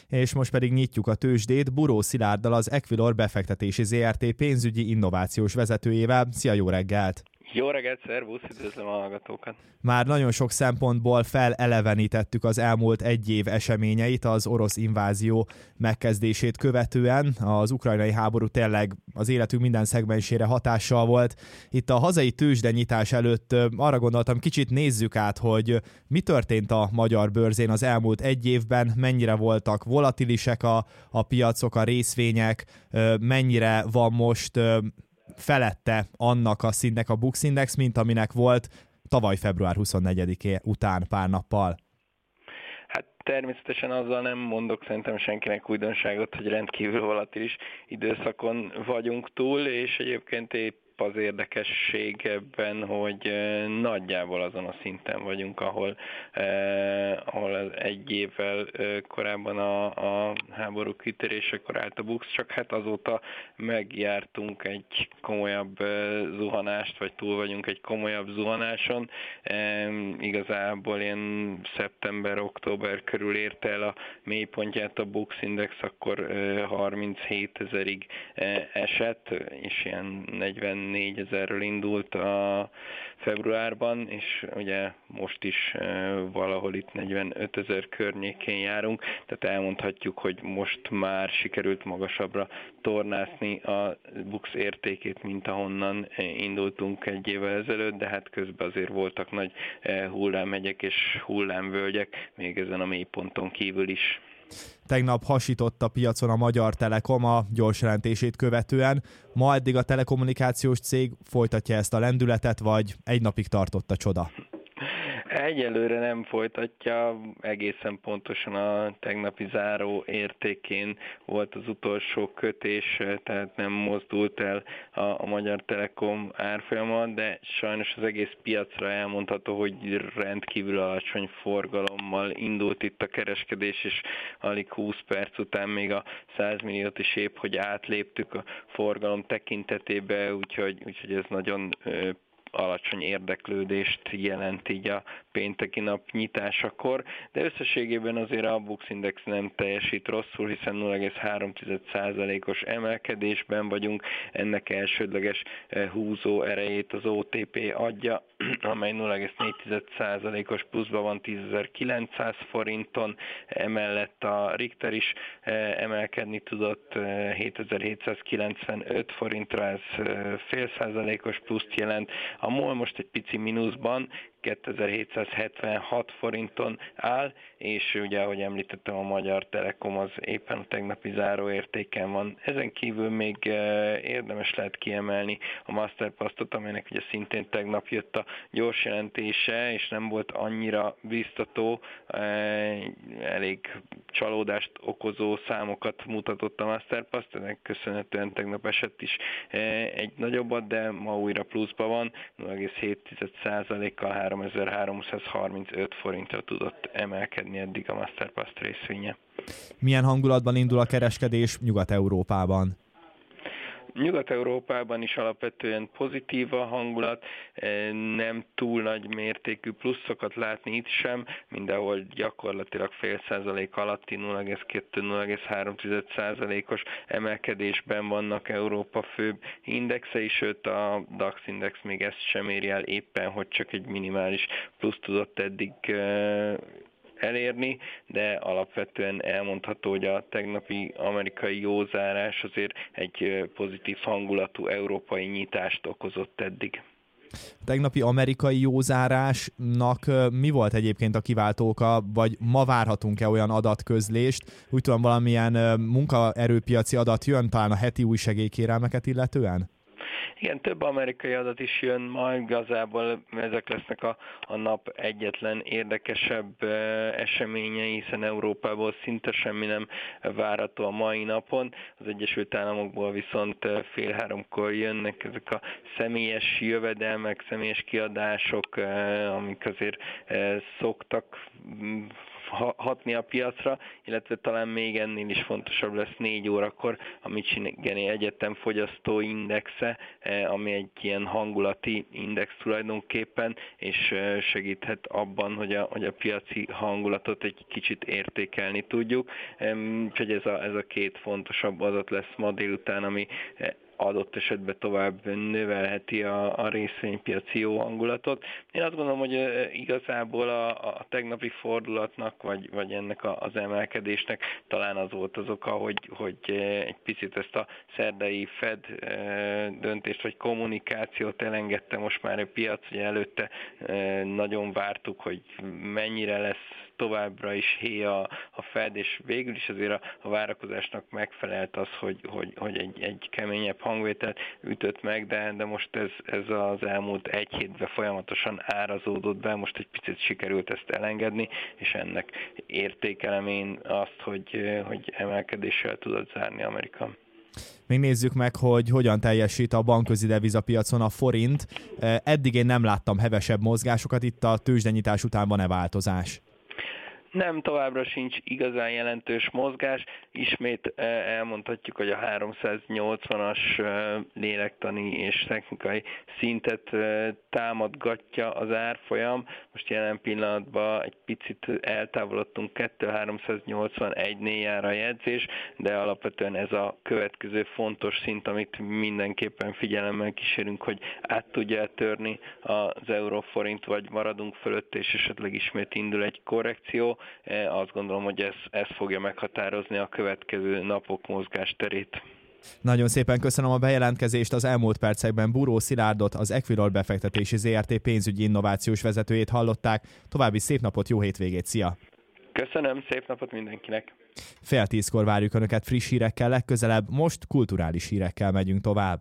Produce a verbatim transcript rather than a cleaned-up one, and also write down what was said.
és most pedig nyitjuk a tőzsdét Buró Szilárddal, az Equilor befektetési zé er té pénzügyi innovációs vezetőjével. Szia, jó reggelt! Jó reggelt, szervusz, üdvözlöm a hallgatókat! Már nagyon sok szempontból felelevenítettük az elmúlt egy év eseményeit az orosz invázió megkezdését követően. Az ukrajnai háború tényleg az életünk minden szegmensére hatással volt. Itt a hazai tőzsdenyitás előtt arra gondoltam, kicsit nézzük át, hogy mi történt a magyar bőrzén az elmúlt egy évben, mennyire voltak volatilisek a, a piacok, a részvények, mennyire van most felette annak a szintnek a Bux Index, mint aminek volt tavaly február huszonnegyedike után pár nappal. Hát természetesen azzal nem mondok szerintem senkinek újdonságot, hogy rendkívül volatilis időszakon vagyunk túl, és egyébként épp az érdekesség ebben, hogy nagyjából azon a szinten vagyunk, ahol, eh, ahol egy évvel korábban a, a háború kitörésekor állt a Bux, csak hát azóta megjártunk egy komolyabb zuhanást, vagy túl vagyunk egy komolyabb zuhanáson. Eh, igazából ilyen szeptember-október körül érte el a mélypontját a Bux Index, akkor eh, harminchét ezerig eh, esett, és ilyen negyven négyezer indult a februárban, és ugye most is e, valahol itt negyvenötezer környékén járunk, tehát elmondhatjuk, hogy most már sikerült magasabbra tornászni a Bux értékét, mint ahonnan indultunk egy évvel ezelőtt, de hát közben azért voltak nagy e, hullámhegyek és hullámvölgyek, még ezen a mélyponton kívül is. Tegnap hasított a piacon a Magyar Telekom a gyors jelentését követően. Ma eddig a telekommunikációs cég folytatja ezt a lendületet, vagy egy napig tartott a csoda? Egyelőre nem folytatja, egészen pontosan a tegnapi záró értékén volt az utolsó kötés, tehát nem mozdult el a, a Magyar Telekom árfolyama, de sajnos az egész piacra elmondható, hogy rendkívül alacsony forgalommal indult itt a kereskedés, és alig húsz perc után még a száz milliót is épp, hogy átléptük a forgalom tekintetében, úgyhogy, úgyhogy ez nagyon alacsony érdeklődést jelent így a pénteki nap nyitásakor, de összességében azért a Bux Index nem teljesít rosszul, hiszen nulla egész három százalékos emelkedésben vagyunk, ennek elsődleges húzó erejét az o té pé adja, amely nulla egész négy százalékos pluszban van tízezer-kilencszáz forinton, emellett a Richter is emelkedni tudott hétezer-hétszázkilencvenöt forintra, ez fél százalékos pluszt jelent. A MOL most egy pici mínuszban, kétezer-hétszázhetvenhat forinton áll, és ugye, ahogy említettem, a Magyar Telekom az éppen a tegnapi záróértéken van. Ezen kívül még érdemes lehet kiemelni a Masterpastot, amelynek ugye szintén tegnap jött a gyors jelentése, és nem volt annyira biztató, elég csalódást okozó számokat mutatott a Masterpast, ennek köszönhetően tegnap esett is egy nagyobbat, de ma újra pluszban van, nulla egész hét százalékkal háromezer-háromszázharmincöt forintra tudott emelkedni eddig a Masterpast részvénye. Milyen hangulatban indul a kereskedés Nyugat-Európában? Nyugat-Európában is alapvetően pozitív a hangulat, nem túl nagy mértékű pluszokat látni itt sem, mindenhol gyakorlatilag fél százalék alatti nulla egész kettő nulla egész három százalékos emelkedésben vannak Európa főbb indexei, sőt a DAX index még ezt sem éri el, éppen hogy csak egy minimális plusz tudott eddig elérni, de alapvetően elmondható, hogy a tegnapi amerikai józárás azért egy pozitív hangulatú európai nyitást okozott eddig. A tegnapi amerikai józárásnak mi volt egyébként a kiváltó oka, vagy ma várhatunk-e olyan adatközlést? Úgy tudom, valamilyen munkaerőpiaci adat jön, talán a heti új segélykérelmeket illetően? Igen, több amerikai adat is jön ma, igazából ezek lesznek a, a nap egyetlen érdekesebb eseményei, hiszen Európából szinte semmi nem várható a mai napon. Az Egyesült Államokból viszont fél háromkor jönnek ezek a személyes jövedelmek, személyes kiadások, amik azért szoktak hatni a piacra, illetve talán még ennél is fontosabb lesz négy órakor a Michigani Egyetem fogyasztóindexe, ami egy ilyen hangulati index tulajdonképpen, és segíthet abban, hogy a, hogy a piaci hangulatot egy kicsit értékelni tudjuk. Úgyhogy ez a, ez a két fontosabb adat lesz ma délután, ami adott esetben tovább növelheti a, a részvénypiaci jó hangulatot. Én azt gondolom, hogy igazából a, a tegnapi fordulatnak, vagy, vagy ennek a, az emelkedésnek talán az volt az oka, hogy, hogy egy picit ezt a szerdai Fed döntést, vagy kommunikációt elengedte most már a piac, ugye előtte nagyon vártuk, hogy mennyire lesz továbbra is héja a Fed, és végül is azért a, a várakozásnak megfelelt az, hogy, hogy, hogy egy, egy keményebb hangvételt ütött meg, de, de most ez, ez az elmúlt egy hétben folyamatosan árazódott be, most egy picit sikerült ezt elengedni, és ennek értékelem én azt, hogy, hogy emelkedéssel tudott zárni Amerika. Még nézzük meg, hogy hogyan teljesít a bankközi devizapiacon a forint. Eddig én nem láttam hevesebb mozgásokat, itt a tőzsdenyitás után van-e változás? Nem, továbbra sincs igazán jelentős mozgás. Ismét elmondhatjuk, hogy a háromszáznyolcvanas lélektani és technikai szintet támadgatja az árfolyam. Most jelen pillanatban egy picit eltávolodtunk, kétezer-háromszáznyolcvanegynél jár a jegyzés, de alapvetően ez a következő fontos szint, amit mindenképpen figyelemmel kísérünk, hogy át tudja törni az euróforint, vagy maradunk fölött, és esetleg ismét indul egy korrekció. Azt gondolom, hogy ez, ez fogja meghatározni a következő napok mozgásterét. Nagyon szépen köszönöm a bejelentkezést. Az elmúlt percekben Buró Szilárdot, az Equilor befektetési zé er té pénzügyi innovációs vezetőjét hallották. További szép napot, jó hétvégét, szia! Köszönöm, szép napot mindenkinek! Fél tízkor várjuk Önöket friss hírekkel legközelebb, most kulturális hírekkel megyünk tovább.